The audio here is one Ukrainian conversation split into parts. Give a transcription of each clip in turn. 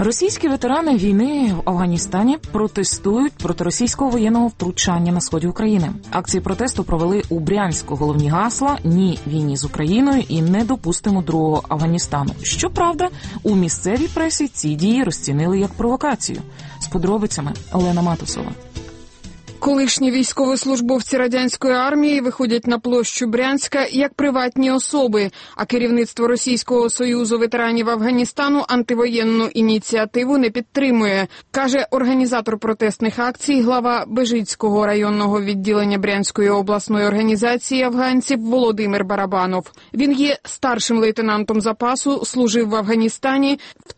Російські ветерани війни в Афганістані протестують проти російського воєнного втручання на сході України. Акції протесту провели у Брянську. Головні гасла «Ні війні з Україною» і «Не допустимо другого Афганістану». Щоправда, у місцевій пресі ці дії розцінили як провокацію. З подробицями Олена Матусова. Колишні військовослужбовці радянської армії виходять на площу Брянська як приватні особи, а керівництво Російського Союзу ветеранів Афганістану антивоєнну ініціативу не підтримує, каже організатор протестних акцій, глава Бежицького районного відділення Брянської обласної організації афганців Володимир Барабанов. Він є старшим лейтенантом запасу, служив в Афганістані в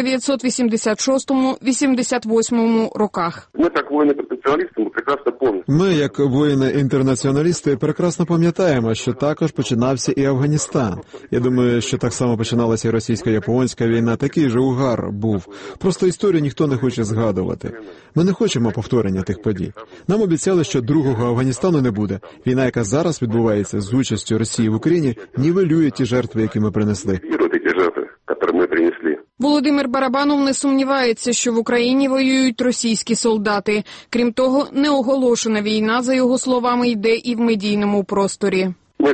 1986-88 роках. Ми так воїни-професіоналісти, Ми, як воїни-інтернаціоналісти, прекрасно пам'ятаємо, що також починався і Афганістан. Я думаю, що так само починалася і російсько-японська війна, такий же угар був. Просто історію ніхто не хоче згадувати. Ми не хочемо повторення тих подій. Нам обіцяли, що другого Афганістану не буде. Війна, яка зараз відбувається з участю Росії в Україні, нівелює ті жертви, які ми принесли. Володимир Барабанов не сумнівається, що в Україні воюють російські солдати. Крім того, неоголошена війна, за його словами, йде і в медійному просторі.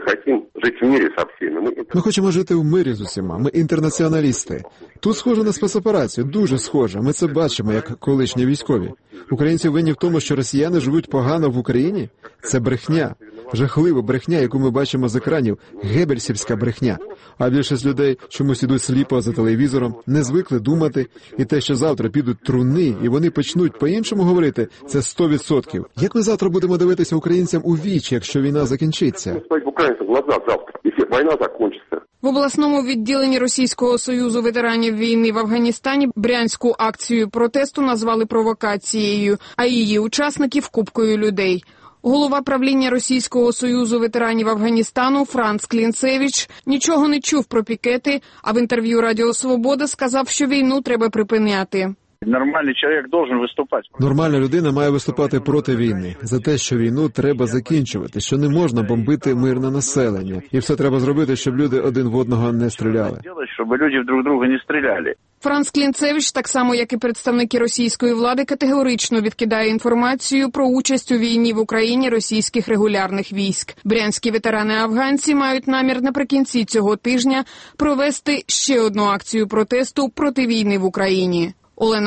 Ми хочемо жити в мирі з усіма. Ми інтернаціоналісти. Тут схоже на спецоперацію, дуже схоже. Ми це бачимо, як колишні військові. Українці винні в тому, що росіяни живуть погано в Україні? Це брехня. Жахлива брехня, яку ми бачимо з екранів. Геббельсівська брехня. А більшість людей чомусь ідуть сліпо за телевізором, не звикли думати. І те, що завтра підуть труни, і вони почнуть по-іншому говорити, це 100%. Як ми завтра будемо дивитися українцям у вічі, якщо війна закінчиться? В обласному відділенні Російського Союзу ветеранів війни в Афганістані Брянську акцію протесту назвали провокацією, а її учасників – купкою людей. Голова правління Російського Союзу ветеранів Афганістану Франц Клінцевич нічого не чув про пікети, а в інтерв'ю Радіо Свобода сказав, що війну треба припиняти. Нормальний чоловік должен виступати. Нормальна людина має виступати проти війни, за те, що війну треба закінчувати, що не можна бомбити мирне населення. І все треба зробити, щоб люди один в одного не стріляли. Щоб люди друг друга не стріляли. Франц Клінцевич, так само як і представники російської влади, категорично відкидає інформацію про участь у війні в Україні російських регулярних військ. Брянські ветерани-афганці мають намір наприкінці цього тижня провести ще одну акцію протесту проти війни в Україні. Олена